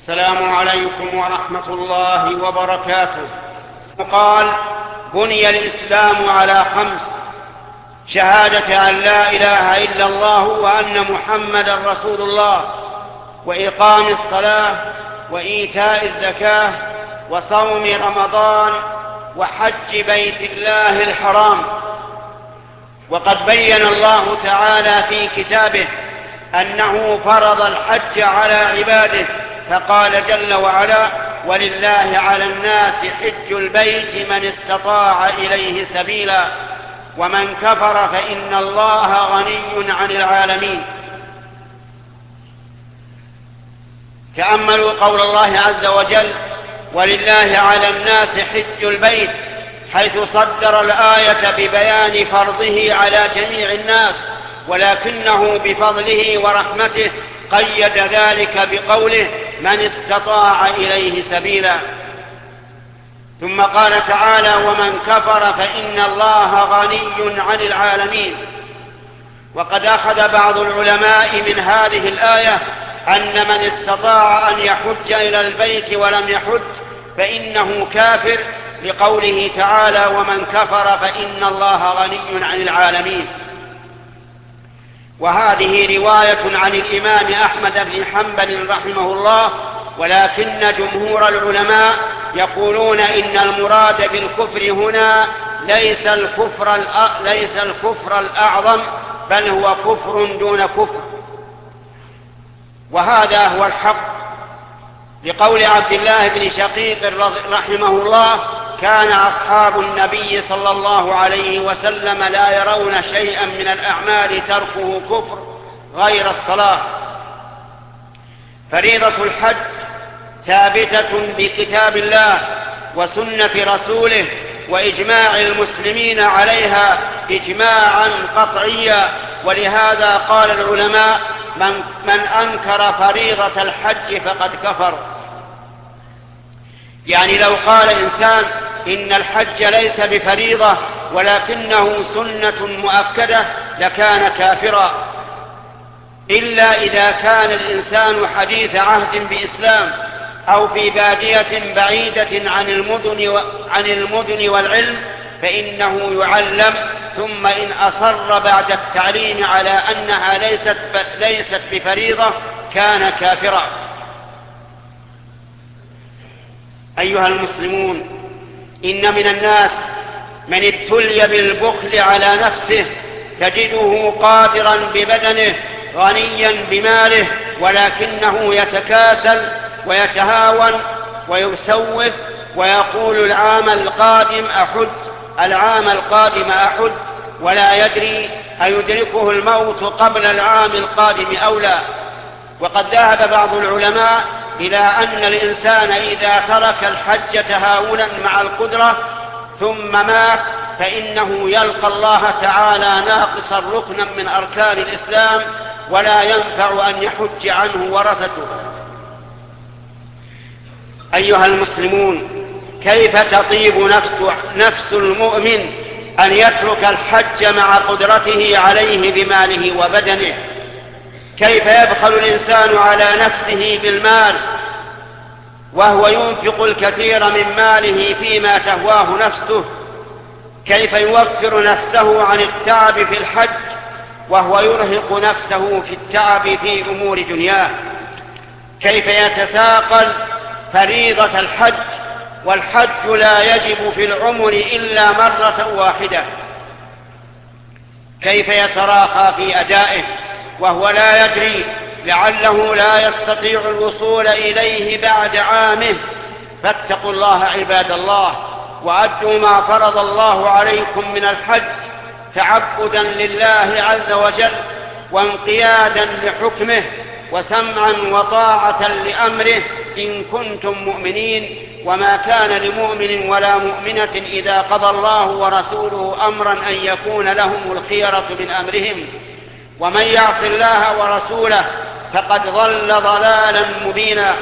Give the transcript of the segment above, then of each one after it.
السلام عليكم ورحمة الله وبركاته. قال: بني الإسلام على 5: شهادة أن لا إله إلا الله وأن محمدا رسول الله، وإقام الصلاة، وإيتاء الزكاة، وصوم رمضان، وحج بيت الله الحرام. وقد بين الله تعالى في كتابه أنه فرض الحج على عباده، فقال جل وعلا: ولله على الناس حج البيت من استطاع إليه سبيلا، ومن كفر فإن الله غني عن العالمين. تأملوا قول الله عز وجل: ولله على الناس حج البيت، حيث صدر الآية ببيان فرضه على جميع الناس، ولكنه بفضله ورحمته قيد ذلك بقوله: من استطاع إليه سبيلا. ثم قال تعالى: ومن كفر فإن الله غني عن العالمين. وقد أخذ بعض العلماء من هذه الآية أن من استطاع أن يحج إلى البيت ولم يحج فإنه كافر، لقوله تعالى: ومن كفر فإن الله غني عن العالمين. وهذه رواية عن الإمام أحمد بن حنبل رحمه الله، ولكن جمهور العلماء يقولون إن المراد بالكفر هنا ليس الكفر الأعظم، بل هو كفر دون كفر. وهذا هو الحق، لقول عبد الله بن شقيق رحمه الله: كان أصحاب النبي صلى الله عليه وسلم لا يرون شيئا من الأعمال تركه كفر غير الصلاة. فريضة الحج ثابتة بكتاب الله وسنة رسوله وإجماع المسلمين عليها إجماعا قطعيا. ولهذا قال العلماء: من أنكر فريضة الحج فقد كفر. يعني لو قال إنسان إن الحج ليس بفريضة ولكنه سنة مؤكدة لكان كافرا، إلا إذا كان الإنسان حديث عهد بإسلام أو في بادية بعيدة عن المدن والعلم، فإنه يعلم، ثم إن أصر بعد التعليم على أنها ليست بفريضة كان كافرا. أيها المسلمون، إن من الناس من ابتلي بالبخل على نفسه، تجده قادرا ببدنه غنيا بماله، ولكنه يتكاسل ويتهاون ويسوف ويقول: العام القادم أحج، ولا يدري أيدركه الموت قبل العام القادم أو لا. وقد ذهب بعض العلماء إلى أن الإنسان إذا ترك الحج تهاونا مع القدرة ثم مات فإنه يلقى الله تعالى ناقصا ركنا من أركان الإسلام، ولا ينفع أن يحج عنه ورثته. أيها المسلمون، كيف تطيب نفس المؤمن أن يترك الحج مع قدرته عليه بماله وبدنه؟ كيف يبخل الإنسان على نفسه بالمال وهو ينفق الكثير من ماله فيما تهواه نفسه؟ كيف يوفر نفسه عن التعب في الحج وهو يرهق نفسه في التعب في أمور دنياه؟ كيف يتثاقل فريضة الحج والحج لا يجب في العمر إلا مرة واحدة؟ كيف يتراخى في أدائه وهو لا يدري لعله لا يستطيع الوصول إليه بعد عامه؟ فاتقوا الله عباد الله، وأدوا ما فرض الله عليكم من الحج تعبدا لله عز وجل وانقيادا لحكمه وسمعا وطاعة لأمره إن كنتم مؤمنين. وما كان لمؤمن ولا مؤمنة إذا قضى الله ورسوله أمرا أن يكون لهم الخيرة من أمرهم، ومن يعص الله ورسوله فقد ضل ضلالا مبينا.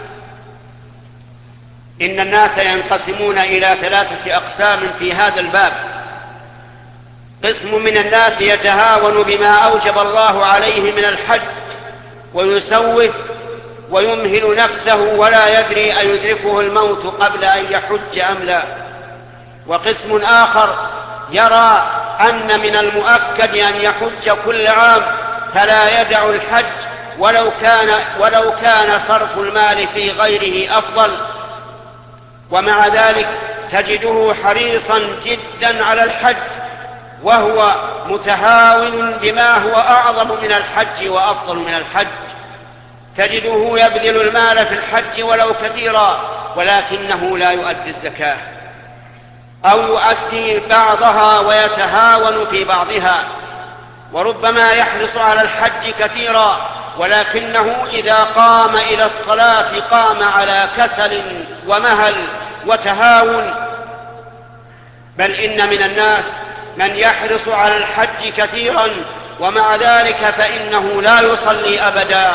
إن الناس ينقسمون إلى 3 أقسام في هذا الباب. قسم من الناس يتهاون بما أوجب الله عليه من الحج ويسوف ويمهل نفسه ولا يدري أيدركه الموت قبل أن يحج أم لا. وقسم آخر يرى أن من المؤكد أن يحج كل عام فلا يدع الحج ولو كان صرف المال في غيره أفضل، ومع ذلك تجده حريصا جدا على الحج وهو متهاون بما هو أعظم من الحج وأفضل من الحج. تجده يبذل المال في الحج ولو كثيرا ولكنه لا يؤدي الزكاة أو يؤدي بعضها ويتهاون في بعضها، وربما يحرص على الحج كثيرا ولكنه إذا قام إلى الصلاة قام على كسل ومهل وتهاون. بل إن من الناس من يحرص على الحج كثيرا ومع ذلك فإنه لا يصلي أبدا،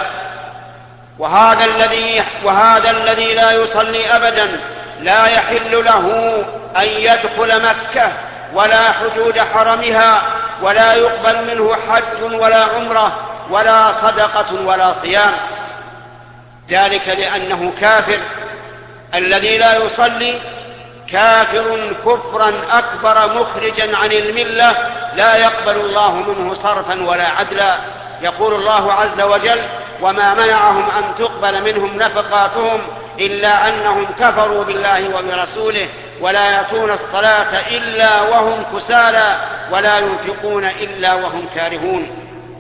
وهذا الذي لا يصلي أبدا لا يحل له أن يدخل مكة ولا حدود حرمها، ولا يقبل منه حج ولا عمرة ولا صدقة ولا صيام، ذلك لأنه كافر. الذي لا يصلي كافر كفرا أكبر مخرجا عن الملة لا يقبل الله منه صرفا ولا عدلا. يقول الله عز وجل: وما منعهم أن تقبل منهم نفقاتهم إلا أنهم كفروا بالله وبرسوله ولا يأتون الصلاة إلا وهم كسالى ولا ينفقون إلا وهم كارهون.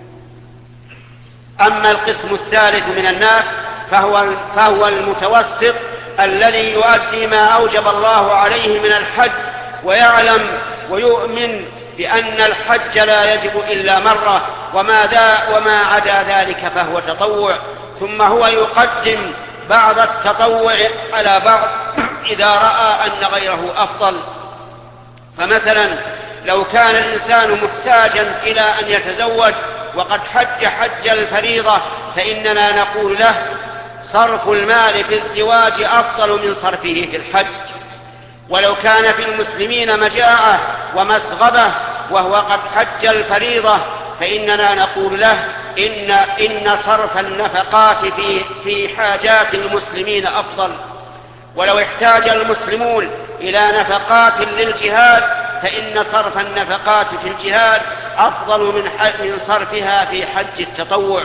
أما القسم الثالث من الناس فهو المتوسط الذي يؤدي ما أوجب الله عليه من الحج ويعلم ويؤمن بأن الحج لا يجب إلا مرة وما عدا ذلك فهو تطوع، ثم هو يقدم بعض التطوع على بعض إذا رأى أن غيره أفضل. فمثلا لو كان الإنسان محتاجا إلى أن يتزوج وقد حج الفريضة فإننا نقول له: صرف المال في الزواج أفضل من صرفه في الحج. ولو كان في المسلمين مجاعة ومسغبة وهو قد حج الفريضة فإننا نقول له: إن صرف النفقات في حاجات المسلمين أفضل. ولو احتاج المسلمون إلى نفقات للجهاد فإن صرف النفقات في الجهاد أفضل من صرفها في حج التطوع.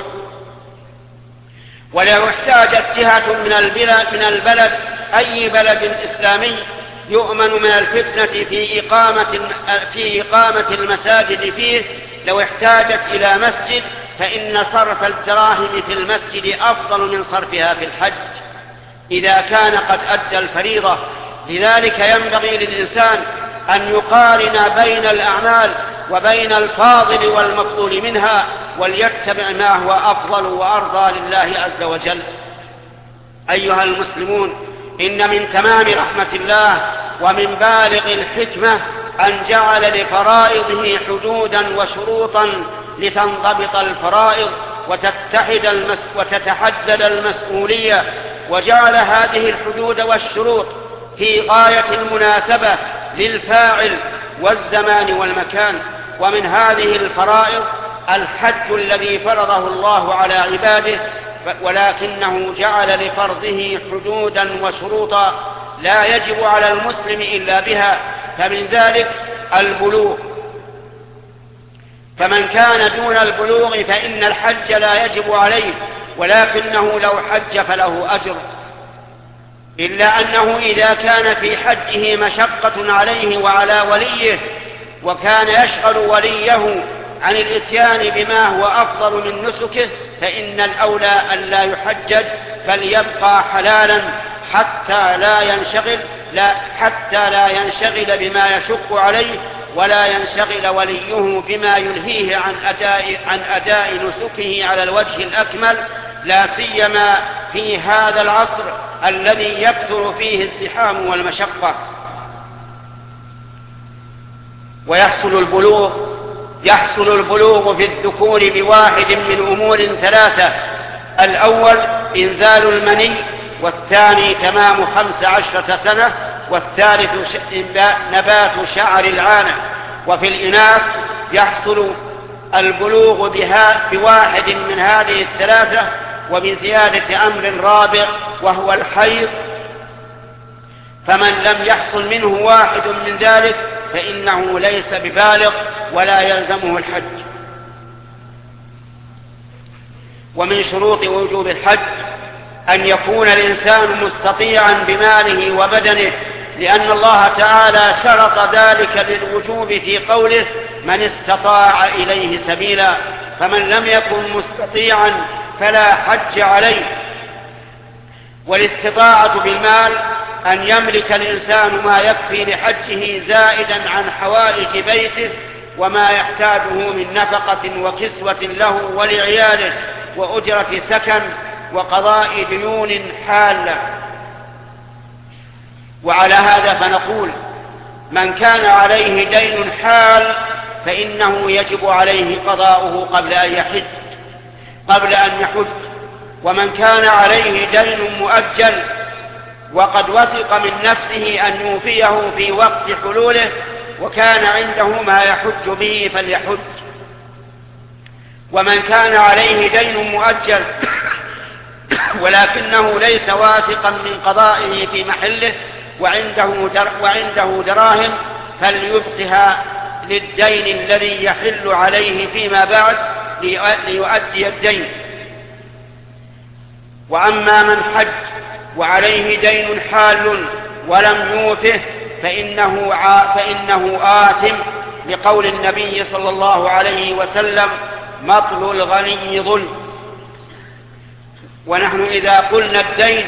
ولو احتاجت جهة من البلد أي بلد إسلامي يؤمن من الفتنة في إقامة المساجد فيه، لو احتاجت إلى مسجد فإن صرف الدراهم في المسجد أفضل من صرفها في الحج إذا كان قد أدى الفريضة. لذلك ينبغي للإنسان أن يقارن بين الأعمال وبين الفاضل والمفضول منها وليتبع ما هو أفضل وأرضى لله عز وجل. أيها المسلمون، إن من تمام رحمة الله ومن بالغ الحكمة أن جعل لفرائضه حدودا وشروطا لتنضبط الفرائض وتتحدد المسؤولية، وجعل هذه الحدود والشروط في غاية المناسبة للفاعل والزمان والمكان. ومن هذه الفرائض الحج الذي فرضه الله على عباده، ولكنه جعل لفرضه حدودا وشروطا لا يجب على المسلم إلا بها، فمن ذلك البلوغ. فمن كان دون البلوغ فإن الحج لا يجب عليه، ولكنه لو حج فله أجر، إلا أنه إذا كان في حجه مشقة عليه وعلى وليه وكان يشغل وليه عن الإتيان بما هو أفضل من نسكه فإن الأولى أن لا يحجج بل يبقى حلالا حتى لا ينشغل بما يشق عليه ولا ينشغل وليه بما يلهيه عن أداء نسكه على الوجه الأكمل، لا سيما في هذا العصر الذي يكثر فيه الزحام والمشقة. يحصل البلوغ في الذكور بواحد من أمور ثلاثة: الأول إنزال المني، والثاني تمام 15 سنة، والثالث نبات شعر العانة. وفي الإناث يحصل البلوغ بواحد من هذه الثلاثة، وبزيادة أمر رابع وهو الحيض، فمن لم يحصل منه واحد من ذلك فإنه ليس ببالغ ولا يلزمه الحج. ومن شروط وجوب الحج أن يكون الإنسان مستطيعا بماله وبدنه، لأن الله تعالى شرط ذلك للوجوب في قوله من استطاع إليه سبيلا، فمن لم يكن مستطيعا فلا حج عليه. والاستطاعة بالمال أن يملك الإنسان ما يكفي لحجه زائدا عن حوائج بيته وما يحتاجه من نفقة وكسوة له ولعياله وأجرة سكن وقضاء ديون حالة. وعلى هذا فنقول من كان عليه دين حال فإنه يجب عليه قضاؤه قبل أن يحج. ومن كان عليه دين مؤجل وقد وثق من نفسه أن يوفيه في وقت حلوله وكان عنده ما يحج به فليحج. ومن كان عليه دين مؤجل ولكنه ليس واثقا من قضائه في محله وعنده دراهم فليبقها للدين الذي يحل عليه فيما بعد ليؤدي الدين. وأما من حج وعليه دين حال ولم يوفه فإنه آثم، لقول النبي صلى الله عليه وسلم مطل الغني ظلم. ونحن إذا قلنا الدين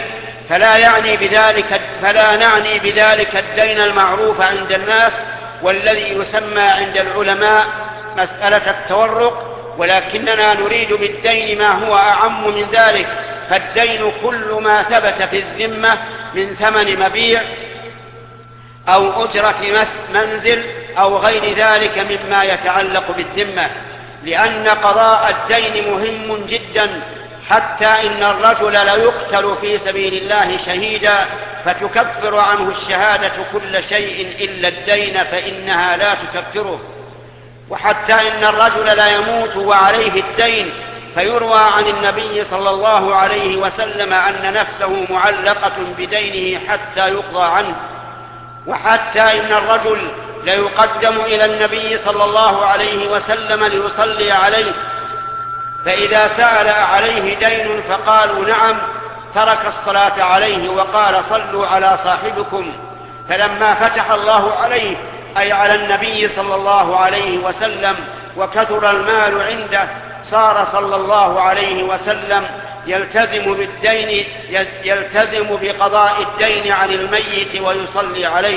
فلا نعني بذلك الدين المعروف عند الناس والذي يسمى عند العلماء مسألة التورق، ولكننا نريد بالدين ما هو أعم من ذلك، فالدين كل ما ثبت في الذمة من ثمن مبيع أو أجرة منزل أو غير ذلك مما يتعلق بالذمة، لأن قضاء الدين مهم جدا، حتى إن الرجل ليقتل في سبيل الله شهيدا فتكفر عنه الشهادة كل شيء إلا الدين فإنها لا تكفره. وحتى إن الرجل لا يموت وعليه الدين فيروى عن النبي صلى الله عليه وسلم أن نفسه معلقة بدينه حتى يقضى عنه. وحتى إن الرجل ليقدم إلى النبي صلى الله عليه وسلم ليصلي عليه، فإذا سأل عليه دين فقالوا نعم ترك الصلاة عليه وقال صلوا على صاحبكم، فلما فتح الله عليه أي على النبي صلى الله عليه وسلم وكثر المال عنده صار صلى الله عليه وسلم يلتزم بقضاء الدين عن الميت ويصلي عليه.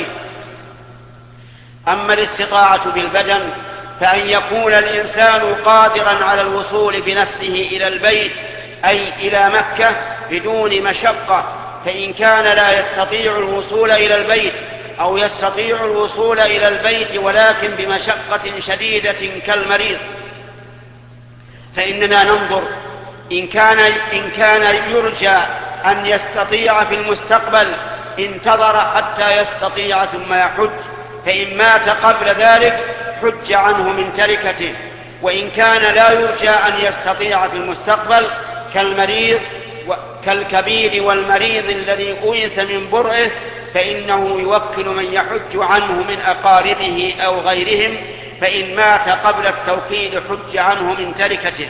أما الاستطاعة بالبدن فأن يكون الإنسان قادرا على الوصول بنفسه إلى البيت أي إلى مكة بدون مشقة، فإن كان لا يستطيع الوصول إلى البيت أو يستطيع الوصول إلى البيت ولكن بمشقة شديدة كالمريض فإننا ننظر إن كان يرجى أن يستطيع في المستقبل انتظر حتى يستطيع ثم يحج، فإن مات قبل ذلك حج عنه من تركته. وإن كان لا يرجى أن يستطيع في المستقبل كالمريض كالكبير والمريض الذي أويس من برئه فإنه يوكل من يحج عنه من أقاربه أو غيرهم، فإن مات قبل التوكيل حج عنه من تركته.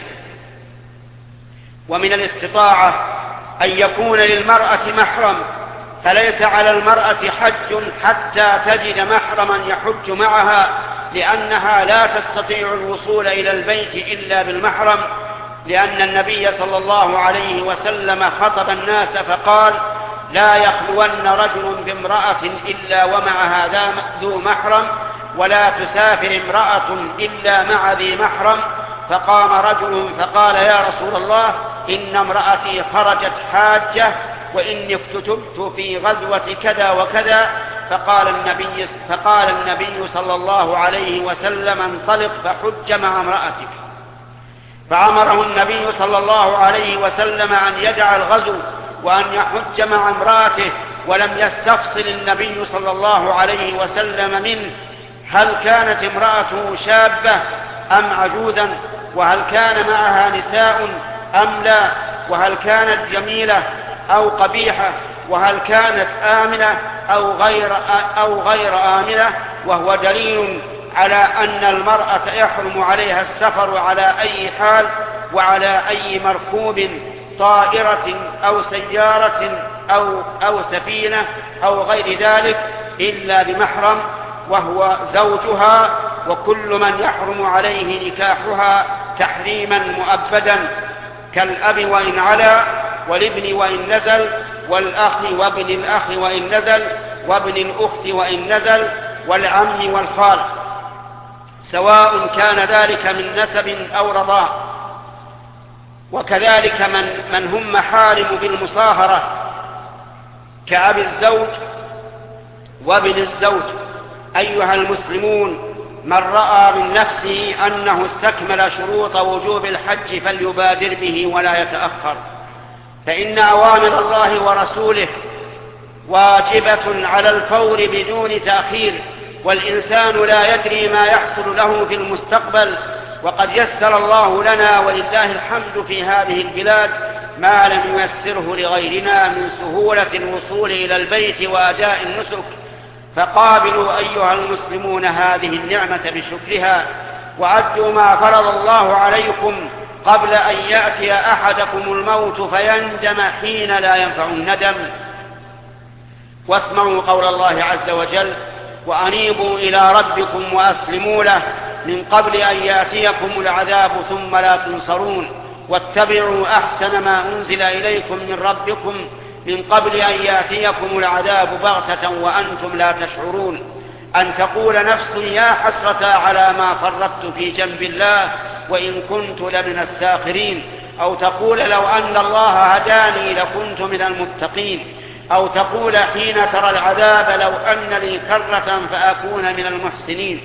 ومن الاستطاعة أن يكون للمرأة محرم، فليس على المرأة حج حتى تجد محرما يحج معها، لأنها لا تستطيع الوصول إلى البيت إلا بالمحرم، لأن النبي صلى الله عليه وسلم خطب الناس فقال لا يخلون رجل بامرأة إلا ومعها ذو محرم، ولا تسافر امرأة إلا مع ذي محرم. فقام رجل فقال يا رسول الله إن امرأتي خرجت حاجة وإني اكتتبت في غزوة كذا وكذا، فقال النبي صلى الله عليه وسلم انطلق فحج مع امرأتك. فأمره النبي صلى الله عليه وسلم أن يدع الغزو وأن يحج مع امرأته، ولم يستفصل النبي صلى الله عليه وسلم منه هل كانت امرأته شابة أم عجوزا، وهل كان معها نساء أم لا، وهل كانت جميلة أو قبيحة، وهل كانت آمنة أو غير آمنة، وهو دليل على أن المرأة يحرم عليها السفر على أي حال وعلى أي مركوب، طائرة أو سيارة أو سفينة أو غير ذلك، إلا بمحرم وهو زوجها، وكل من يحرم عليه نكاحها تحريما مؤبدا، كالأب وإن علا، والابن وإن نزل، والأخ وابن الأخ وإن نزل، وابن الأخت وإن نزل، والعم والخال، سواء كان ذلك من نسب أو رضاع. وكذلك من هم محارم بالمصاهرة كأب الزوج وابن الزوج. أيها المسلمون، من رأى من نفسه أنه استكمل شروط وجوب الحج فليبادر به ولا يتأخر، فإن أوامر الله ورسوله واجبة على الفور بدون تأخير، والإنسان لا يدري ما يحصل له في المستقبل، وقد يسر الله لنا ولله الحمد في هذه البلاد ما لم ييسره لغيرنا من سهولة الوصول إلى البيت وأداء النسك، فقابلوا أيها المسلمون هذه النعمة بشكرها، وأدوا ما فرض الله عليكم قبل أن يأتي أحدكم الموت فيندم حين لا ينفع الندم. واسمعوا قول الله عز وجل: وأنيبوا إلى ربكم وأسلموا له من قبل أن يأتيكم العذاب ثم لا تنصرون، واتبعوا أحسن ما أنزل إليكم من ربكم من قبل أن يأتيكم العذاب بغتة وأنتم لا تشعرون، أن تقول نفس يا حسرة على ما فرطت في جنب الله وإن كنت لمن الساخرين، أو تقول لو أن الله هداني لكنت من المتقين، أو تقول حين ترى العذاب لو أن لي كرة فأكون من المحسنين.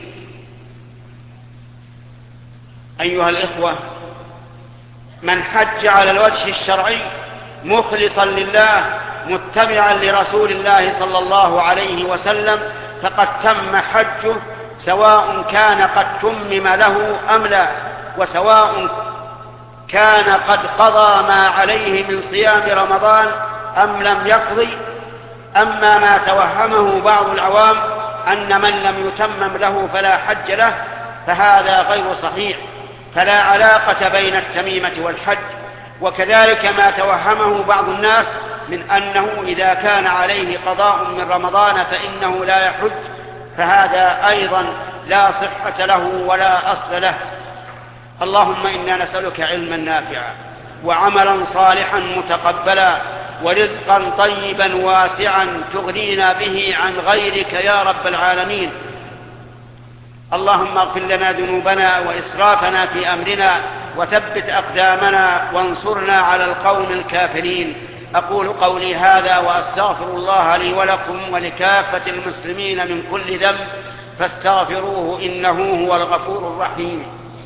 أيها الإخوة، من حج على الوجه الشرعي مخلصا لله متبعا لرسول الله صلى الله عليه وسلم فقد تم حجه، سواء كان قد تمم له أم لا، وسواء كان قد قضى ما عليه من صيام رمضان أم لم يقضي. أما ما توهمه بعض العوام أن من لم يتمم له فلا حج له فهذا غير صحيح، فلا علاقة بين التميمة والحج. وكذلك ما توهمه بعض الناس من أنه إذا كان عليه قضاء من رمضان فإنه لا يحج، فهذا أيضا لا صحة له ولا أصل له. اللهم إنا نسألك علما نافعا وعملا صالحا متقبلا ورزقا طيبا واسعا تغنينا به عن غيرك يا رب العالمين. اللهم اغفر لنا ذنوبنا وإسرافنا في أمرنا وثبت أقدامنا وانصرنا على القوم الكافرين. أقول قولي هذا وأستغفر الله لي ولكم ولكافة المسلمين من كل ذنب فاستغفروه إنه هو الغفور الرحيم.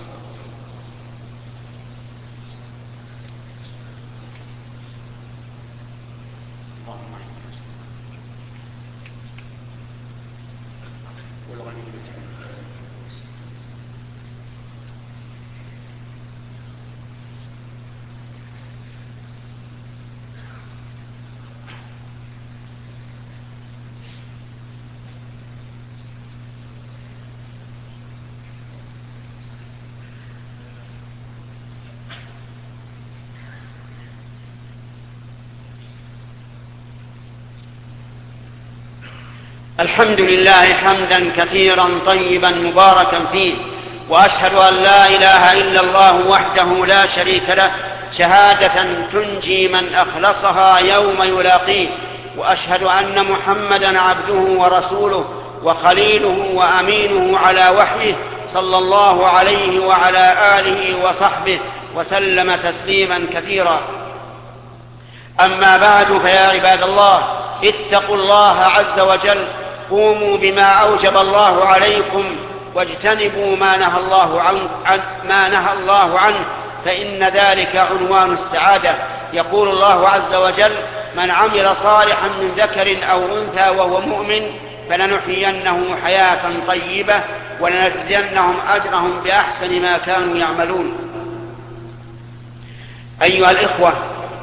الحمد لله حمدا كثيرا طيبا مباركا فيه، وأشهد أن لا إله إلا الله وحده لا شريك له شهادة تنجي من أخلصها يوم يلاقيه، وأشهد أن محمدا عبده ورسوله وخليله وأمينه على وحيه صلى الله عليه وعلى آله وصحبه وسلم تسليما كثيرا. أما بعد، فيا عباد الله، اتقوا الله عز وجل، قوموا بما أوجب الله عليكم واجتنبوا ما نهى الله عنه فإن ذلك عنوان السعادة. يقول الله عز وجل: من عمل صالحا من ذكر أو أنثى وهو مؤمن فلنحيينه حياة طيبة ولنجزينهم أجرهم بأحسن ما كانوا يعملون. أيها الإخوة،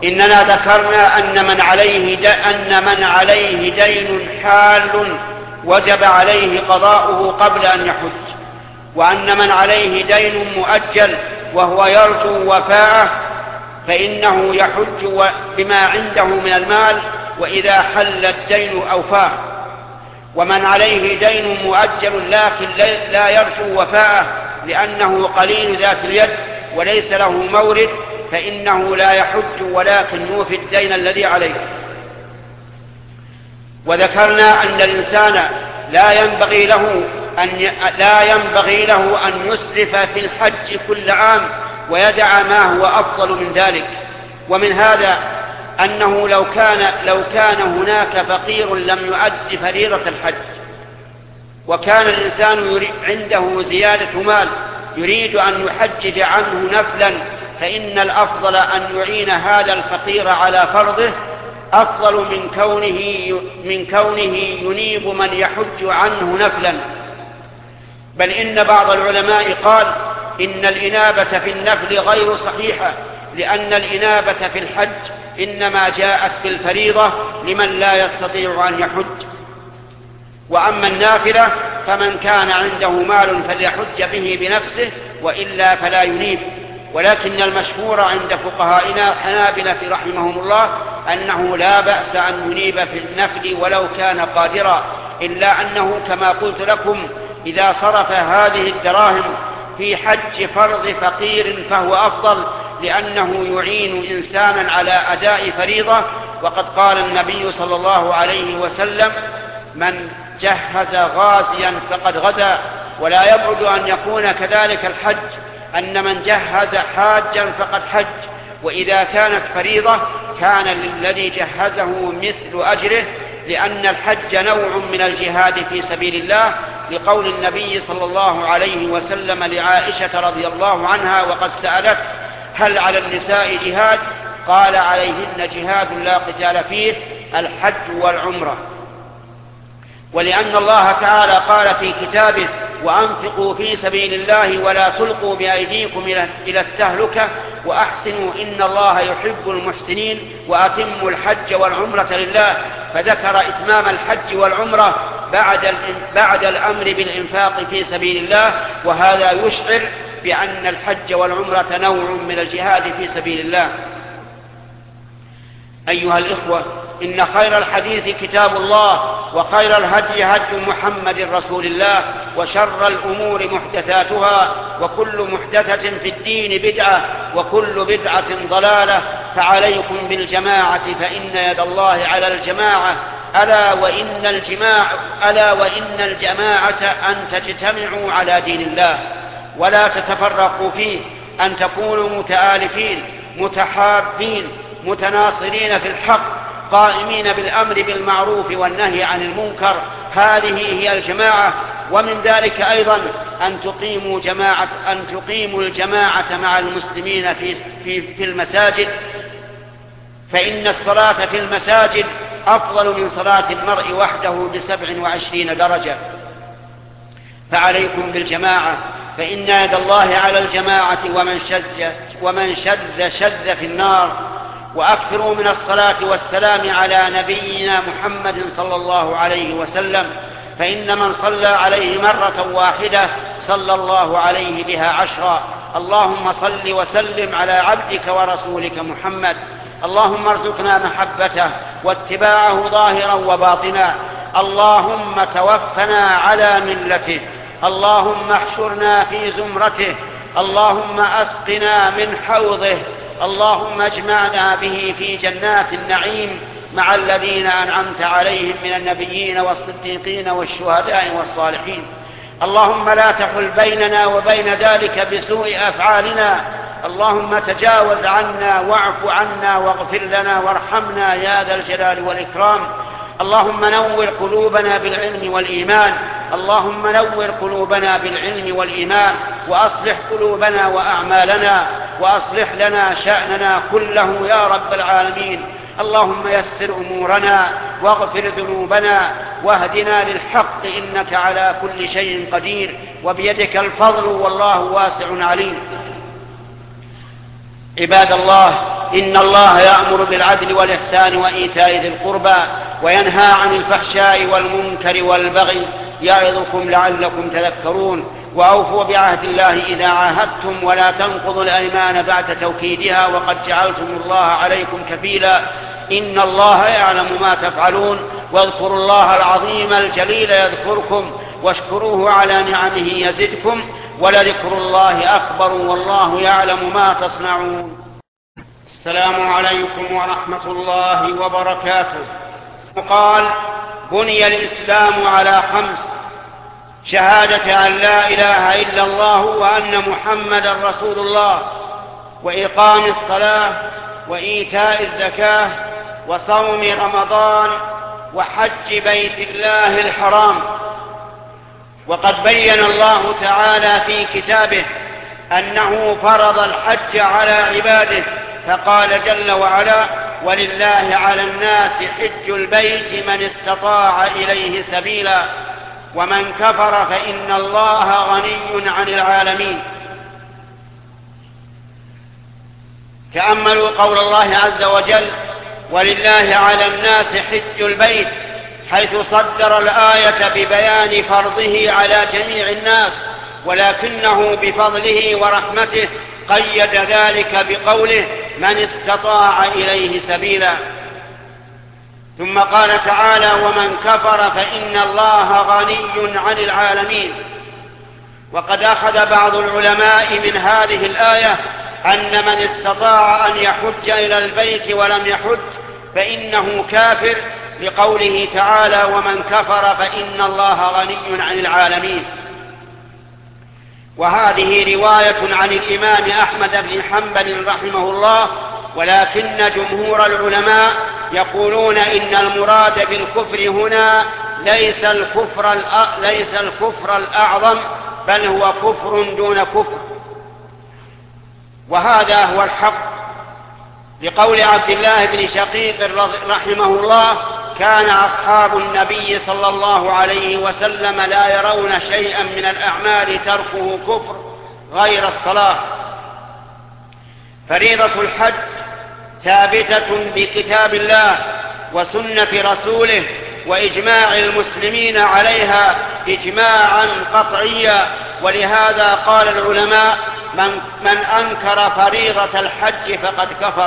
إننا ذكرنا أن من عليه دين حال وجب عليه قضاؤه قبل أن يحج، وأن من عليه دين مؤجل وهو يرجو وفاءه فإنه يحج بما عنده من المال، وإذا حل الدين أوفاه. ومن عليه دين مؤجل لكن لا يرجو وفاءه لأنه قليل ذات اليد وليس له مورد فإنه لا يحج ولكن يوفي الدين الذي عليه. وذكرنا أن الإنسان لا ينبغي له أن يسرف في الحج كل عام ويدع ما هو أفضل من ذلك. ومن هذا أنه لو كان هناك فقير لم يؤد فريضة الحج وكان الإنسان عنده زيادة مال يريد أن يحجج عنه نفلا، فإن الأفضل أن يعين هذا الفقير على فرضه أفضل من كونه ينيب من يحج عنه نفلا. بل إن بعض العلماء قال إن الإنابة في النفل غير صحيحة، لأن الإنابة في الحج إنما جاءت في الفريضة لمن لا يستطيع أن يحج. وأما النافلة فمن كان عنده مال فليحج به بنفسه وإلا فلا ينيب. ولكن المشهور عند فقهائنا حنابلة رحمهم الله أنه لا بأس أن ينيب في النفل ولو كان قادرا، إلا أنه كما قلت لكم إذا صرف هذه الدراهم في حج فرض فقير فهو أفضل، لأنه يعين إنسانا على أداء فريضة. وقد قال النبي صلى الله عليه وسلم: من جهز غازيا فقد غزا. ولا يبعد أن يكون كذلك الحج، أن من جهز حاجا فقد حج، وإذا كانت فريضة كان للذي جهزه مثل أجره، لأن الحج نوع من الجهاد في سبيل الله، لقول النبي صلى الله عليه وسلم لعائشة رضي الله عنها وقد سألت: هل على النساء جهاد؟ قال: عليهن جهاد لا قتال فيه، الحج والعمرة. ولأن الله تعالى قال في كتابه: وأنفقوا في سبيل الله ولا تلقوا بأيديكم إلى التهلكة وأحسنوا إن الله يحب المحسنين وأتموا الحج والعمرة لله، فذكر إتمام الحج والعمرة بعد الأمر بالإنفاق في سبيل الله، وهذا يشعر بأن الحج والعمرة نوع من الجهاد في سبيل الله. أيها الإخوة، إن خير الحديث كتاب الله، وخير الهدي هدي محمد رسول الله، وشر الأمور محدثاتها، وكل محدثة في الدين بدعة، وكل بدعة ضلالة. فعليكم بالجماعة فإن يد الله على الجماعة، ألا وإن الجماعة أن تجتمعوا على دين الله ولا تتفرقوا فيه، أن تكونوا متآلفين متحابين متناصرين في الحق قائمين بالأمر بالمعروف والنهي عن المنكر، هذه هي الجماعة. ومن ذلك أيضا أن تقيموا الجماعة مع المسلمين في المساجد، فإن الصلاة في المساجد أفضل من صلاة المرء وحده ب27 درجة. فعليكم بالجماعة، فإن يد الله على الجماعة، ومن شذ في النار. وأكثروا من الصلاة والسلام على نبينا محمد صلى الله عليه وسلم، فإن من صلى عليه مرة واحدة صلى الله عليه بها 10. اللهم صل وسلم على عبدك ورسولك محمد. اللهم ارزقنا محبته واتباعه ظاهرا وباطنا. اللهم توفنا على ملته. اللهم احشرنا في زمرته. اللهم أسقنا من حوضه. اللهم اجمعنا به في جنات النعيم مع الذين أنعمت عليهم من النبيين والصديقين والشهداء والصالحين. اللهم لا تحل بيننا وبين ذلك بسوء أفعالنا. اللهم تجاوز عنا واعف عنا واغفر لنا وارحمنا يا ذا الجلال والإكرام. اللهم نور قلوبنا بالعلم والإيمان. اللهم نور قلوبنا بالعلم والإيمان، وأصلح قلوبنا وأعمالنا، وأصلح لنا شأننا كله يا رب العالمين. اللهم يسر أمورنا واغفر ذنوبنا واهدنا للحق، إنك على كل شيء قدير، وبيدك الفضل والله واسع عليم. عباد الله، إن الله يأمر بالعدل والإحسان وإيتاء ذي القربى وينهى عن الفحشاء والمنكر والبغي يعظكم لعلكم تذكرون. وأوفوا بعهد الله إذا عاهدتم ولا تنقضوا الأيمان بعد توكيدها وقد جعلتم الله عليكم كفيلا إن الله يعلم ما تفعلون. واذكروا الله العظيم الجليل يذكركم واشكروه على نعمه يزدكم ولذكر الله أكبر والله يعلم ما تصنعون. السلام عليكم ورحمة الله وبركاته. قال: بني الإسلام على 5: شهادة أن لا إله إلا الله وأن محمدا رسول الله، وإقام الصلاة، وإيتاء الزكاة، وصوم رمضان، وحج بيت الله الحرام. وقد بين الله تعالى في كتابه أنه فرض الحج على عباده، فقال جل وعلا: ولله على الناس حج البيت من استطاع إليه سبيلا ومن كفر فإن الله غني عن العالمين. تأملوا قول الله عز وجل: ولله على الناس حج البيت، حيث صدر الآية ببيان فرضه على جميع الناس، ولكنه بفضله ورحمته قيد ذلك بقوله: من استطاع إليه سبيلا. ثم قال تعالى: ومن كفر فإن الله غني عن العالمين. وقد أخذ بعض العلماء من هذه الآية أن من استطاع أن يحج إلى البيت ولم يحج فإنه كافر، لقوله تعالى: ومن كفر فإن الله غني عن العالمين. وهذه رواية عن الإمام أحمد بن حنبل رحمه الله، ولكن جمهور العلماء يقولون إن المراد بالكفر هنا ليس الكفر الأعظم، بل هو كفر دون كفر. وهذا هو الحق، لقول عبد الله بن شقيق رحمه الله: كان أصحاب النبي صلى الله عليه وسلم لا يرون شيئا من الأعمال تركه كفر غير الصلاة. فريضة الحج ثابتة بكتاب الله وسنة رسوله وإجماع المسلمين عليها إجماعا قطعيا. ولهذا قال العلماء: من أنكر فريضة الحج فقد كفر.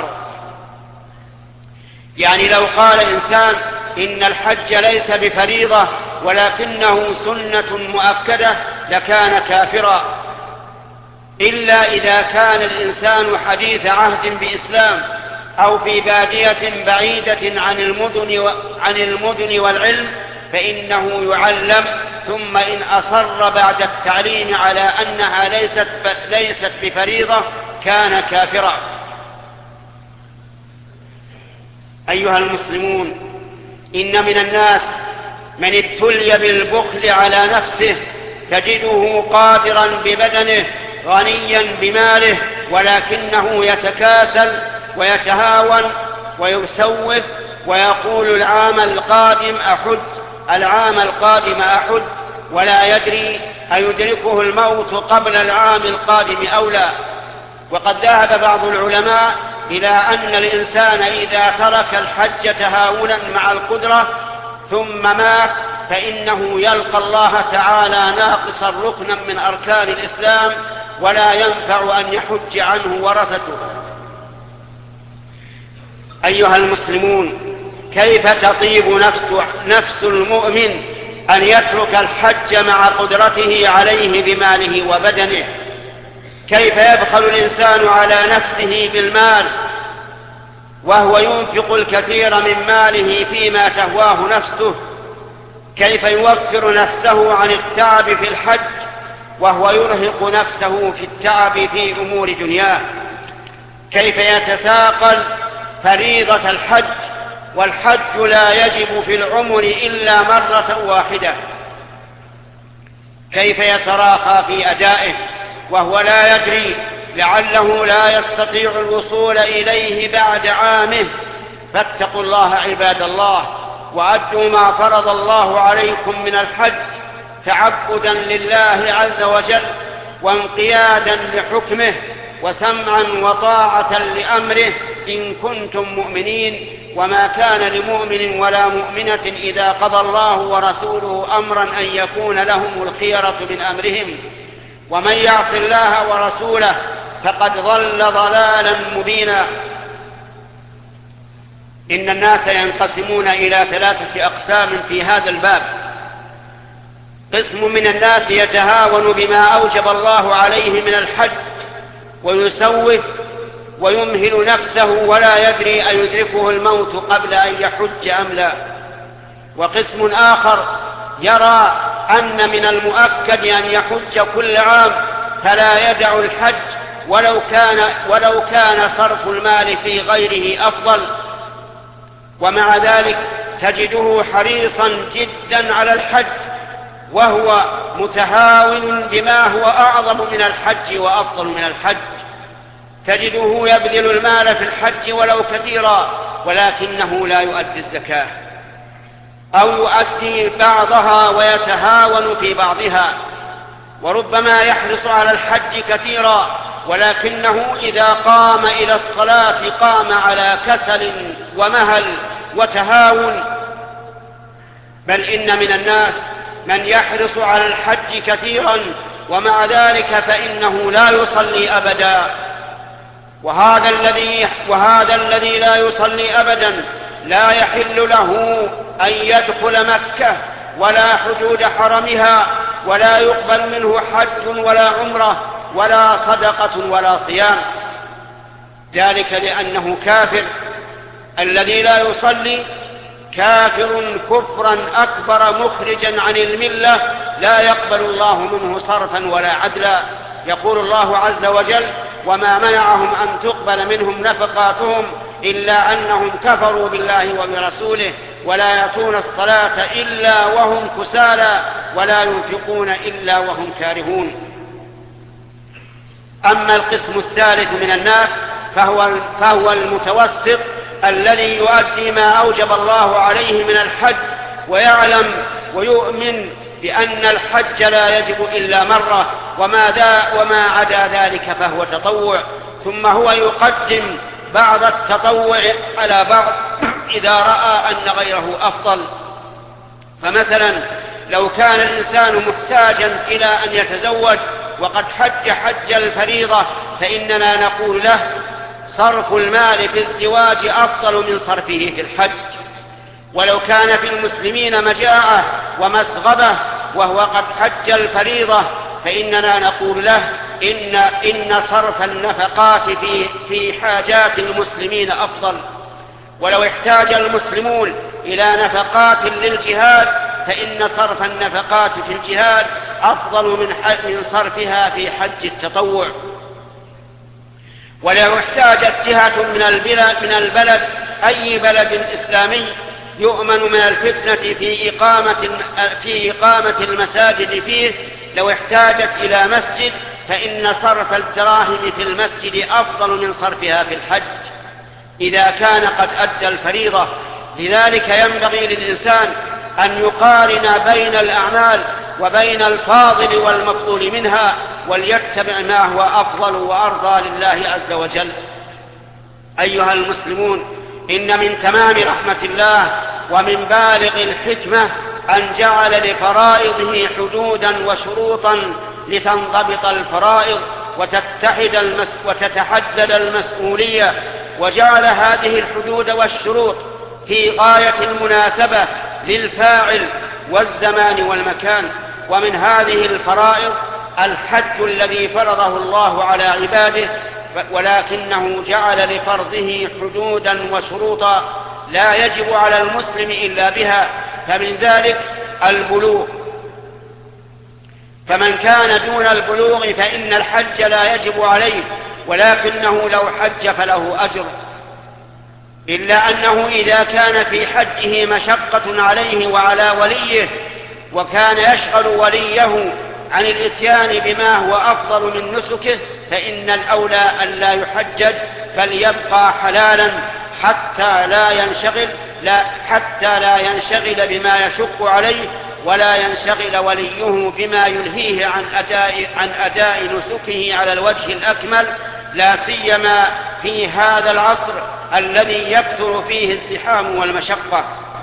يعني لو قال إنسان إن الحج ليس بفريضة ولكنه سنة مؤكدة لكان كافرا، إلا إذا كان الإنسان حديث عهد بإسلام أو في بادية بعيدة عن المدن والعلم، فإنه يعلم، ثم إن أصر بعد التعليم على أنها ليست بفريضة كان كافرا. أيها المسلمون، إن من الناس من ابتلي بالبخل على نفسه، تجده قادرا ببدنه غنيا بماله، ولكنه يتكاسل ويتهاون ويسوف ويقول العام القادم أحج، ولا يدري أيدركه الموت قبل العام القادم أو لا. وقد ذهب بعض العلماء إلى أن الإنسان إذا ترك الحج تهاونا مع القدرة ثم مات فإنه يلقى الله تعالى ناقصا ركنا من أركان الإسلام، ولا ينفع أن يحج عنه ورثته. أيها المسلمون، كيف تطيب نفس المؤمن أن يترك الحج مع قدرته عليه بماله وبدنه؟ كيف يبخل الإنسان على نفسه بالمال وهو ينفق الكثير من ماله فيما تهواه نفسه؟ كيف يوفر نفسه عن التعب في الحج وهو يرهق نفسه في التعب في أمور دنياه؟ كيف يتثاقل فريضة الحج والحج لا يجب في العمر إلا مرة واحدة؟ كيف يتراخى في أدائه وهو لا يدري لعله لا يستطيع الوصول إليه بعد عامه؟ فاتقوا الله عباد الله، وأدوا ما فرض الله عليكم من الحج تعبدا لله عز وجل وانقيادا لحكمه وسمعا وطاعة لأمره، إن كنتم مؤمنين وما كان لمؤمن ولا مؤمنة إذا قضى الله ورسوله أمرا أن يكون لهم الخيرة من أمرهم ومن يعص الله ورسوله فقد ضل ضلالا مبينا. إن الناس ينقسمون إلى 3 أقسام في هذا الباب. قسم من الناس يتهاون بما أوجب الله عليه من الحج ويسوف ويمهل نفسه ولا يدري أيدركه الموت قبل أن يحج أم لا. وقسم آخر يرى أن من المؤكد أن يحج كل عام فلا يدع الحج ولو كان صرف المال في غيره أفضل، ومع ذلك تجده حريصا جدا على الحج وهو متهاون بما هو أعظم من الحج وأفضل من الحج. تجده يبذل المال في الحج ولو كثيرا ولكنه لا يؤدي الزكاة أو يؤدي بعضها ويتهاون في بعضها، وربما يحرص على الحج كثيرا ولكنه إذا قام إلى الصلاة قام على كسل ومهل وتهاون. بل إن من الناس من يحرص على الحج كثيرا ومع ذلك فإنه لا يصلي أبدا، وهذا الذي لا يصلي أبدا لا يحل له أن يدخل مكة ولا حدود حرمها ولا يقبل منه حج ولا عمرة ولا صدقة ولا صيام، ذلك لأنه كافر. الذي لا يصلي كافر كفرا أكبر مخرجا عن الملة لا يقبل الله منه صرفا ولا عدلا. يقول الله عز وجل: وما منعهم أن تقبل منهم نفقاتهم إلا أنهم كفروا بالله وبرسوله ولا يأتون الصلاة إلا وهم كسالى ولا ينفقون إلا وهم كارهون. أما القسم الثالث من الناس فهو المتوسط الذي يؤدي ما أوجب الله عليه من الحج ويعلم ويؤمن بأن الحج لا يجب إلا مرة وما عدا ذلك فهو تطوع، ثم هو يقدم بعض التطوع على بعض إذا رأى أن غيره أفضل. فمثلا لو كان الإنسان محتاجا إلى أن يتزوج وقد حج الفريضة فإننا نقول له صرف المال في الزواج أفضل من صرفه في الحج. ولو كان في المسلمين مجاعة ومسغبة وهو قد حج الفريضة فإننا نقول له إن صرف النفقات في حاجات المسلمين أفضل. ولو احتاج المسلمون إلى نفقات للجهاد فإن صرف النفقات في الجهاد أفضل من صرفها في حج التطوع. ولو احتاجت جهة من البلد أي بلد إسلامي يؤمن من الفتنة في إقامة المساجد فيه، لو احتاجت إلى مسجد فإن صرف الدراهم في المسجد أفضل من صرفها في الحج إذا كان قد أدى الفريضة. لذلك ينبغي للإنسان أن يقارن بين الأعمال وبين الفاضل والمفضول منها وليتبع ما هو أفضل وأرضى لله عز وجل. أيها المسلمون، إن من تمام رحمة الله ومن بالغ الحكمة أن جعل لفرائضه حدودا وشروطا لتنضبط الفرائض وتتحدد المسؤولية، وجعل هذه الحدود والشروط في غاية المناسبة للفاعل والزمان والمكان. ومن هذه الفرائض الحج الذي فرضه الله على عباده، ولكنه جعل لفرضه حدودا وشروطا لا يجب على المسلم إلا بها، فمن ذلك البلوغ. فمن كان دون البلوغ فإن الحج لا يجب عليه، ولكنه لو حج فله أجر، إلا أنه إذا كان في حجه مشقة عليه وعلى وليه وكان يشغل وليه عن الإتيان بما هو أفضل من نسكه فإن الأولى أن لا يحجج بل يبقى حلالا حتى لا ينشغل بما يشق عليه ولا ينشغل وليه بما يلهيه عن أداء نسكه على الوجه الأكمل، لا سيما في هذا العصر الذي يكثر فيه الازدحام والمشقة.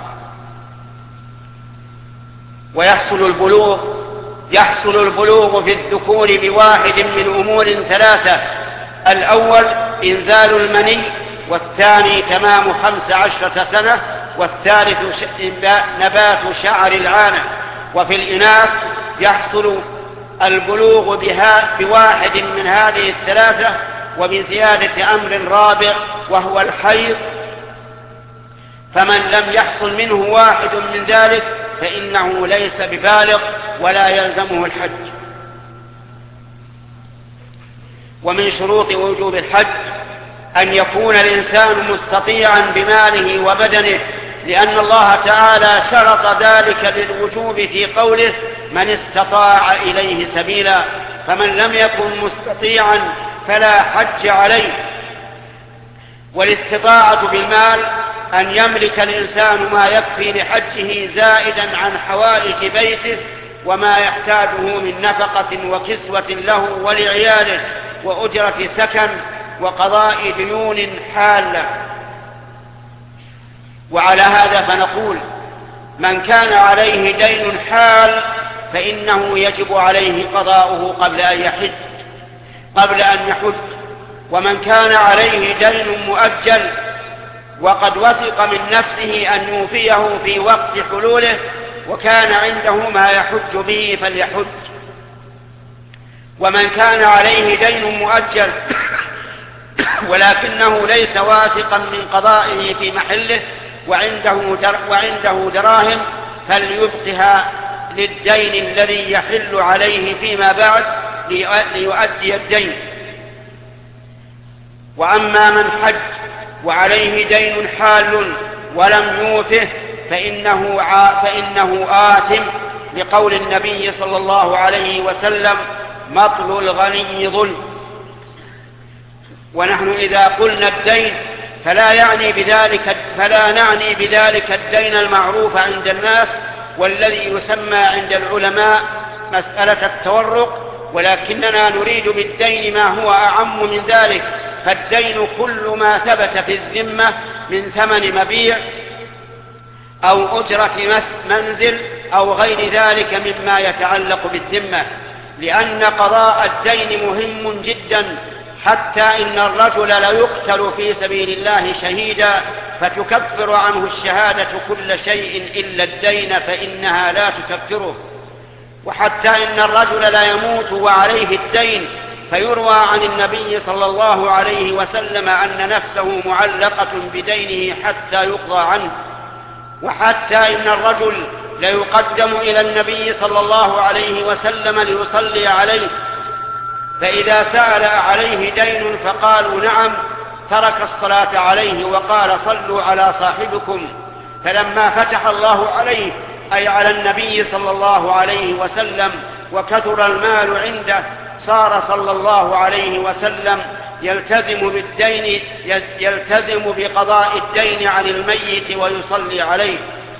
يحصل البلوغ في الذكور بواحد من أمور ثلاثة: الأول إنزال المني، والثاني تمام 15 سنة، والثالث نبات شعر العانة. وفي الإناث يحصل البلوغ بواحد من هذه الثلاثة وبزيادة أمر رابع وهو الحيض، فمن لم يحصل منه واحد من ذلك فإنه ليس ببالغ ولا يلزمه الحج. ومن شروط وجوب الحج أن يكون الإنسان مستطيعا بماله وبدنه، لأن الله تعالى شرط ذلك للوجوب في قوله: من استطاع إليه سبيلا. فمن لم يكن مستطيعا فلا حج عليه. والاستطاعة بالمال أن يملك الإنسان ما يكفي لحجه زائدا عن حوائج بيته وما يحتاجه من نفقة وكسوة له ولعياله وأجرة سكن وقضاء ديون حالة. وعلى هذا فنقول: من كان عليه دين حال فإنه يجب عليه قضاؤه قبل أن يحج. ومن كان عليه دين مؤجل وقد وثق من نفسه أن يوفيه في وقت حلوله وكان عنده ما يحج به فليحج. ومن كان عليه دين مؤجل ولكنه ليس واثقا من قضائه في محله وعنده دراهم فليبقها للدين الذي يحل عليه فيما بعد ليؤدي الدين. وأما من حج وعليه دين حال ولم يوفه فإنه آثم، لقول النبي صلى الله عليه وسلم: مطل الغني ظلم. ونحن إذا قلنا الدين فلا نعني بذلك الدين المعروف عند الناس والذي يسمى عند العلماء مسألة التورق، ولكننا نريد بالدين ما هو أعم من ذلك. فالدين كل ما ثبت في الذمة من ثمن مبيع أو أجرة منزل أو غير ذلك مما يتعلق بالذمة، لأن قضاء الدين مهم جدا، حتى إن الرجل ليقتل في سبيل الله شهيدا فتكفر عنه الشهادة كل شيء إلا الدين فإنها لا تكفره. وحتى إن الرجل لا يموت وعليه الدين فيروى عن النبي صلى الله عليه وسلم أن نفسه معلقة بدينه حتى يقضى عنه. وحتى إن الرجل ليقدم إلى النبي صلى الله عليه وسلم ليصلي عليه، فإذا سأل عليه دين فقالوا نعم ترك الصلاة عليه وقال: صلوا على صاحبكم. فلما فتح الله عليه أي على النبي صلى الله عليه وسلم وكثر المال عنده صار صلى الله عليه وسلم يلتزم بقضاء الدين عن الميت ويصلي عليه.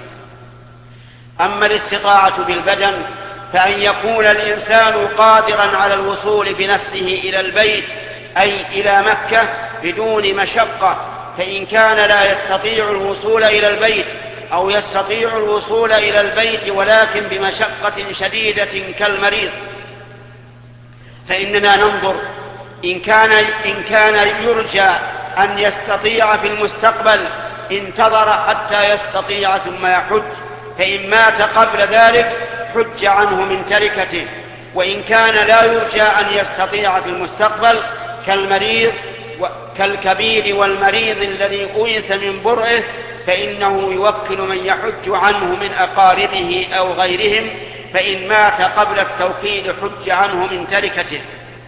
أما الاستطاعة بالبدن فأن يكون الإنسان قادرا على الوصول بنفسه إلى البيت أي إلى مكة بدون مشقة، فإن كان لا يستطيع الوصول إلى البيت أو يستطيع الوصول إلى البيت ولكن بمشقة شديدة كالمريض فإننا ننظر إن كان يرجى أن يستطيع في المستقبل انتظر حتى يستطيع ثم يحج، فإن مات قبل ذلك حج عنه من تركته. وإن كان لا يرجى أن يستطيع في المستقبل كالكبير والمريض الذي أويس من برئه فإنه يوكل من يحج عنه من أقاربه أو غيرهم، فإن مات قبل التوكيل حج عنه من تركته.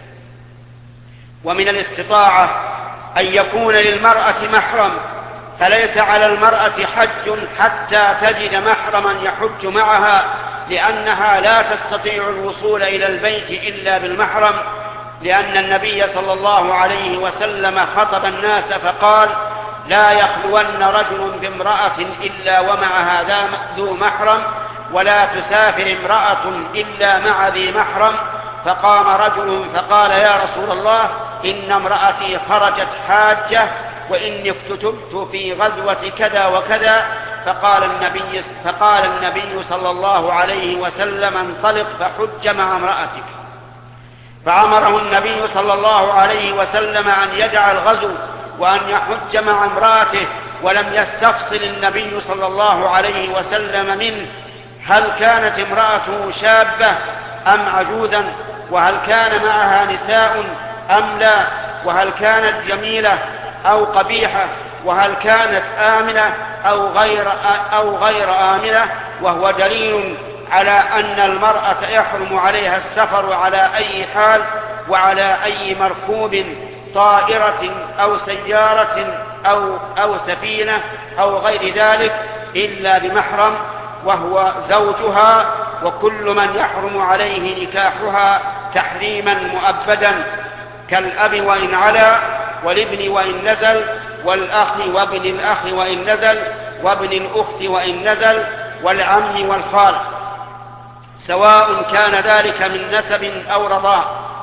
ومن الاستطاعة أن يكون للمرأة محرم، فليس على المرأة حج حتى تجد محرما يحج معها، لأنها لا تستطيع الوصول إلى البيت إلا بالمحرم، لأن النبي صلى الله عليه وسلم خطب الناس فقال: لا يخلون رجل بامرأة إلا ومعها ذو محرم، ولا تسافر امرأة إلا مع ذي محرم. فقام رجل فقال: يا رسول الله، إن امرأتي خرجت حاجة وإني اكتتبت في غزوة كذا وكذا، فقال النبي صلى الله عليه وسلم: انطلق فحج مع امرأتك. فأمره النبي صلى الله عليه وسلم أن يدع الغزو وأن يحج مع امرأته، ولم يستفصل النبي صلى الله عليه وسلم منه هل كانت امرأته شابة أم عجوزا، وهل كان معها نساء أم لا، وهل كانت جميلة أو قبيحة، وهل كانت آمنة أو غير آمنة، وهو دليل على أن المرأة يحرم عليها السفر على أي حال وعلى أي مركوب، طائرة أو سيارة أو سفينة أو غير ذلك، إلا بمحرم وهو زوجها، وكل من يحرم عليه نكاحها تحريما مؤبدا، كالأب وإن علا، والابن وإن نزل، والأخ وابن الأخ وإن نزل، وابن الأخت وإن نزل، والعم والخال، سواء كان ذلك من نسب أو رضاع.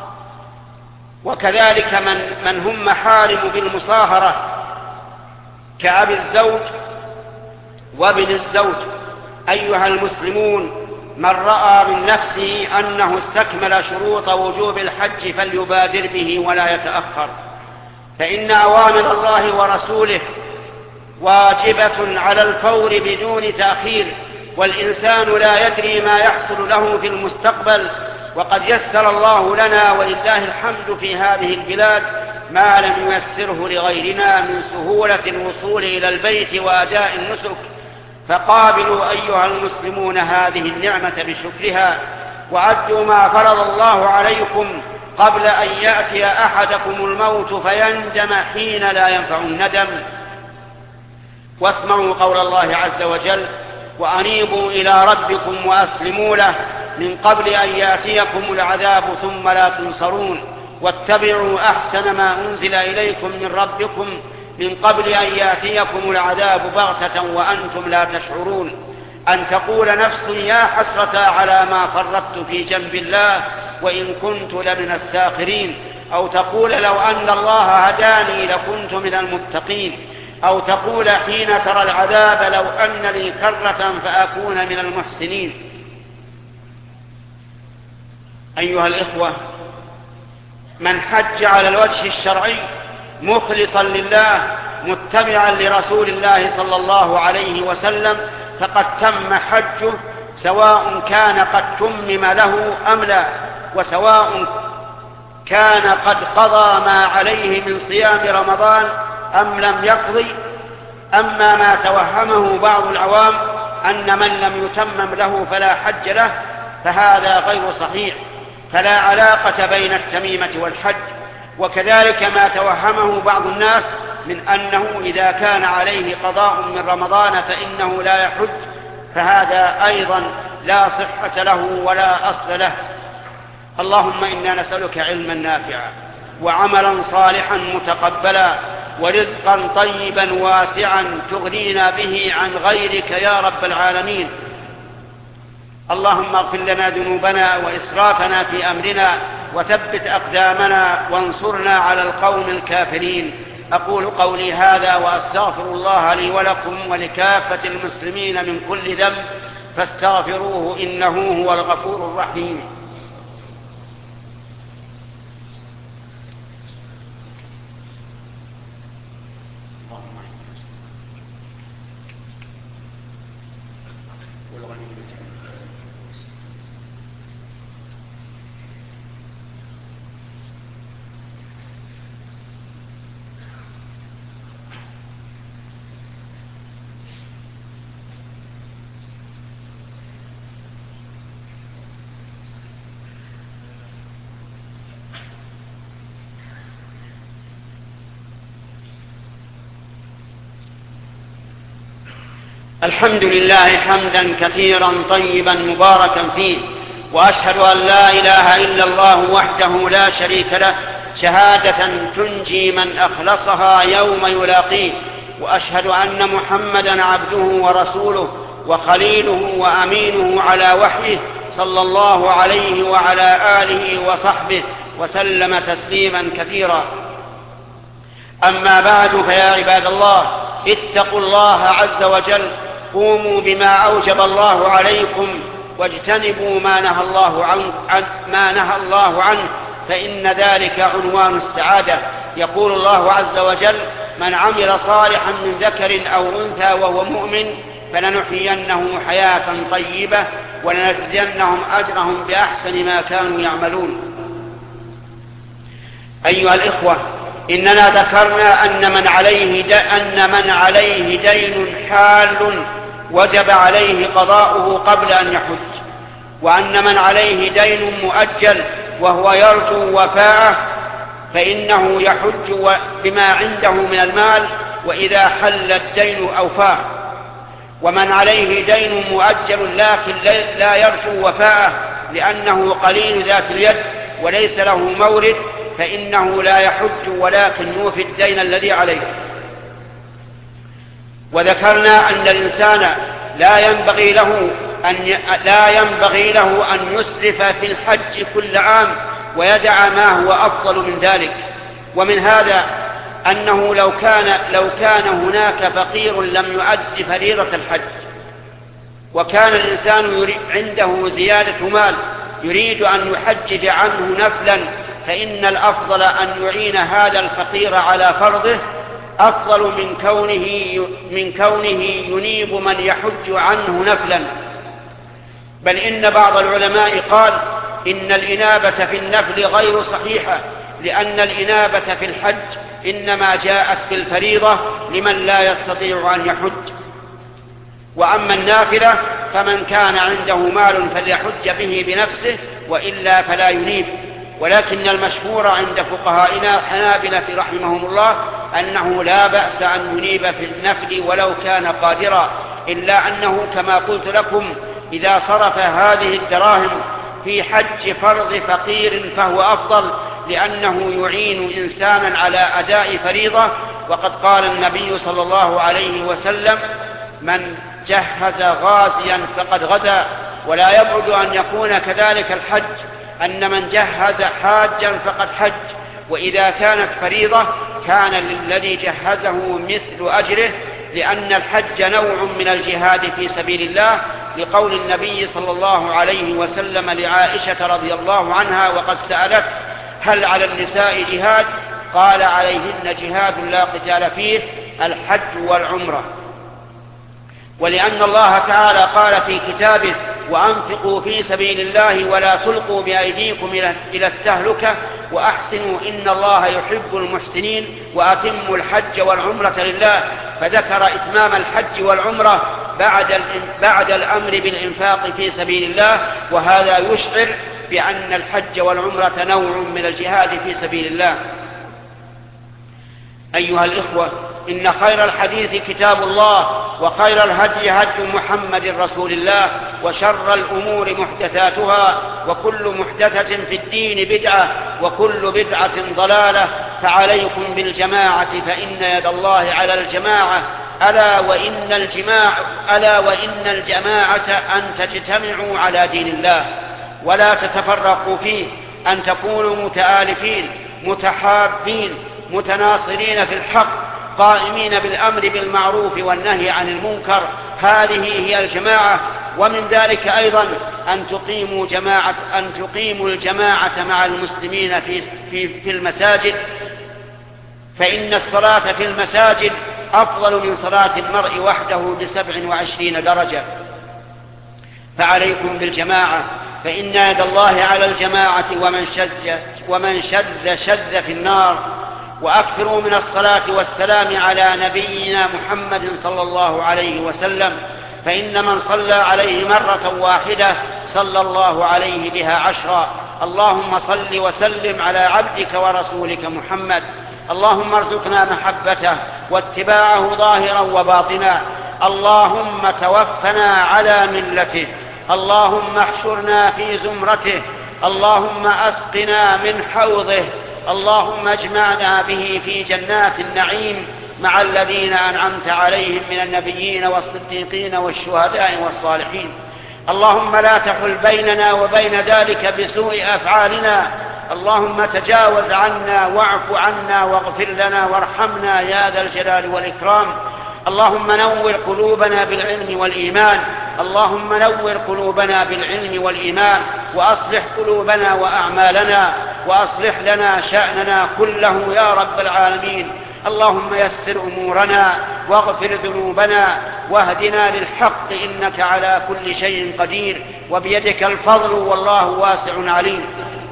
وكذلك من هم محارم بالمصاهرة كأب الزوج وابن الزوج. أيها المسلمون، من رأى من نفسه أنه استكمل شروط وجوب الحج فليبادر به ولا يتأخر، فإن أوامر الله ورسوله واجبة على الفور بدون تأخير، والإنسان لا يدري ما يحصل له في المستقبل، وقد يسر الله لنا ولله الحمد في هذه البلاد ما لم ييسره لغيرنا من سهولة الوصول إلى البيت وأداء النسك، فقابلوا أيها المسلمون هذه النعمة بشكرها، وأدوا ما فرض الله عليكم قبل أن يأتي أحدكم الموت فيندم حين لا ينفع الندم. واسمعوا قول الله عز وجل: وأنيبوا إلى ربكم وأسلموا له من قبل أن يأتيكم العذاب ثم لا تنصرون، واتبعوا أحسن ما أنزل إليكم من ربكم من قبل أن يأتيكم العذاب بغتة وأنتم لا تشعرون. أن تقول نفس: يا حسرة على ما فرطت في جنب الله وإن كنت لمن الساخرين، أو تقول: لو أن الله هداني لكنت من المتقين، أو تقول حين ترى العذاب: لو أن لي كرة فأكون من المحسنين. أيها الإخوة، من حج على الوجه الشرعي مخلصا لله متبعا لرسول الله صلى الله عليه وسلم فقد تم حجه، سواء كان قد تمم له أم لا، وسواء كان قد قضى ما عليه من صيام رمضان أم لم يقضي. أما ما توهمه بعض العوام أن من لم يتمم له فلا حج له، فهذا غير صحيح، فلا علاقة بين التميمة والحج. وكذلك ما توهمه بعض الناس من أنه إذا كان عليه قضاء من رمضان فإنه لا يحج، فهذا أيضا لا صحة له ولا أصل له. اللهم إنا نسألك علما نافعا وعملا صالحا متقبلا ورزقا طيبا واسعا تغنينا به عن غيرك يا رب العالمين. اللهم اغفر لنا ذنوبنا وإسرافنا في أمرنا وثبت أقدامنا وانصرنا على القوم الكافرين. أقول قولي هذا وأستغفر الله لي ولكم ولكافة المسلمين من كل ذنب فاستغفروه إنه هو الغفور الرحيم. الحمد لله حمدا كثيرا طيبا مباركا فيه، وأشهد أن لا إله إلا الله وحده لا شريك له شهادة تنجي من أخلصها يوم يلاقيه، وأشهد أن محمدا عبده ورسوله وخليله وأمينه على وحيه صلى الله عليه وعلى آله وصحبه وسلم تسليما كثيرا. أما بعد، فيا عباد الله، اتقوا الله عز وجل، قوموا بما أوجب الله عليكم، واجتنبوا ما نهى الله عنه، فإن ذلك عنوان السعادة. يقول الله عز وجل: من عمل صالحا من ذكر أو أنثى وهو مؤمن فلنحيينه حياة طيبة ولنجزينهم أجرهم بأحسن ما كانوا يعملون. أيها الإخوة، إننا ذكرنا أن من عليه دين حال وجب عليه قضاؤه قبل أن يحج، وأن من عليه دين مؤجل وهو يرجو وفاءه فإنه يحج بما عنده من المال، وإذا حل الدين أوفاه. ومن عليه دين مؤجل لكن لا يرجو وفاءه لأنه قليل ذات اليد وليس له مورد فإنه لا يحج ولكن يوفي الدين الذي عليه. وذكرنا أن الإنسان لا ينبغي له أن يسرف في الحج كل عام ويدع ما هو أفضل من ذلك. ومن هذا أنه لو كان هناك فقير لم يؤد فريضة الحج، وكان الإنسان عنده زيادة مال يريد أن يحجج عنه نفلا، فإن الأفضل أن يعين هذا الفقير على فرضه أفضل من كونه ينيب من يحج عنه نفلا. بل إن بعض العلماء قال إن الإنابة في النفل غير صحيحة، لأن الإنابة في الحج إنما جاءت في الفريضة لمن لا يستطيع أن يحج. وأما النافلة فمن كان عنده مال فليحج به بنفسه وإلا فلا ينيب. ولكن المشهور عند فقهائنا الحنابلة رحمهم الله أنه لا بأس أن ينيب في النفل ولو كان قادرا، إلا أنه كما قلت لكم إذا صرف هذه الدراهم في حج فرض فقير فهو أفضل، لأنه يعين إنسانا على أداء فريضة. وقد قال النبي صلى الله عليه وسلم: من جهز غازيا فقد غزا. ولا يبعد أن يكون كذلك الحج، أن من جهز حاجا فقد حج. وإذا كانت فريضة كان للذي جهزه مثل أجره، لأن الحج نوع من الجهاد في سبيل الله، لقول النبي صلى الله عليه وسلم لعائشة رضي الله عنها وقد سألت: هل على النساء جهاد؟ قال: عليهن جهاد لا قتال فيه، الحج والعمرة. ولأن الله تعالى قال في كتابه: وأنفقوا في سبيل الله ولا تلقوا بأيديكم إلى التهلكة وأحسنوا إن الله يحب المحسنين وأتموا الحج والعمرة لله، فذكر إتمام الحج والعمرة بعد الأمر بالإنفاق في سبيل الله. وهذا يشعر بأن الحج والعمرة نوع من الجهاد في سبيل الله. أيها الإخوة، إن خير الحديث كتاب الله، وخير الهدي هدي محمد رسول الله، وشر الأمور محدثاتها، وكل محدثة في الدين بدعة، وكل بدعة ضلالة. فعليكم بالجماعة فإن يد الله على الجماعة، ألا وإن الجماعة أن تجتمعوا على دين الله ولا تتفرقوا فيه، أن تكونوا متآلفين متحابين متناصرين في الحق، قائمين بالأمر بالمعروف والنهي عن المنكر. هذه هي الجماعة. ومن ذلك أيضا أن تقيموا الجماعة مع المسلمين في المساجد، فإن الصلاة في المساجد أفضل من صلاة المرء وحده ب27 درجة. فعليكم بالجماعة، فإن يد الله على الجماعة، ومن شذ في النار. وأكثروا من الصلاة والسلام على نبينا محمد صلى الله عليه وسلم، فإن من صلى عليه مرة واحدة صلى الله عليه بها 10. اللهم صل وسلم على عبدك ورسولك محمد. اللهم ارزقنا محبته واتباعه ظاهرا وباطنا. اللهم توفنا على ملته. اللهم احشرنا في زمرته. اللهم أسقنا من حوضه. اللهم اجمعنا به في جنات النعيم مع الذين أنعمت عليهم من النبيين والصديقين والشهداء والصالحين. اللهم لا تحل بيننا وبين ذلك بسوء أفعالنا، اللهم تجاوز عنا واعف عنا واغفر لنا وارحمنا يا ذا الجلال والإكرام. اللهم نور قلوبنا بالعلم والإيمان، اللهم نور قلوبنا بالعلم والإيمان، وأصلح قلوبنا وأعمالنا، وأصلح لنا شأننا كله يا رب العالمين. اللهم يسر أمورنا واغفر ذنوبنا واهدنا للحق، إنك على كل شيء قدير وبيدك الفضل والله واسع عليم.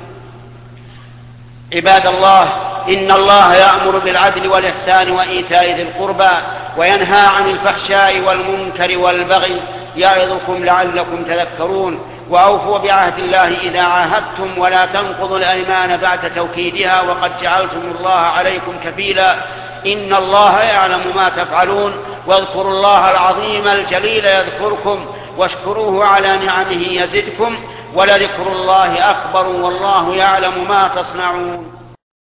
عباد الله، إن الله يأمر بالعدل والإحسان وإيتاء ذي القربى وينهى عن الفحشاء والمنكر والبغي يعظكم لعلكم تذكرون. وأوفوا بعهد الله إذا عاهدتم ولا تنقضوا الأيمان بعد توكيدها وقد جعلتم الله عليكم كفيلا، إن الله يعلم ما تفعلون. واذكروا الله العظيم الجليل يذكركم واشكروه على نعمه يزدكم ولذكر الله أكبر والله يعلم ما تصنعون.